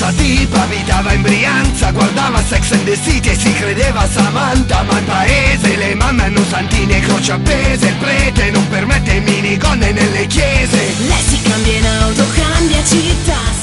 sta tipa abitava in Brianza, guardava Sex and the City e si credeva Samantha. Ma in paese le mamme hanno santini e croci appese, il prete non permette minigonne nelle chiese. Lei si cambia in auto, cambia città,